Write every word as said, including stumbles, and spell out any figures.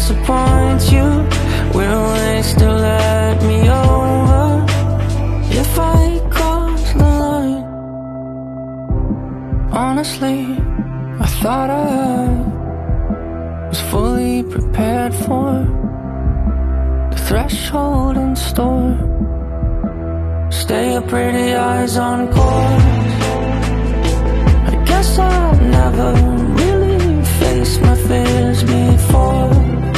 disappoint you? Will they still let me over if I cross the line? Honestly, I thought I was fully prepared for the threshold in store. Stay your pretty eyes on course. I guess I never really faced my fears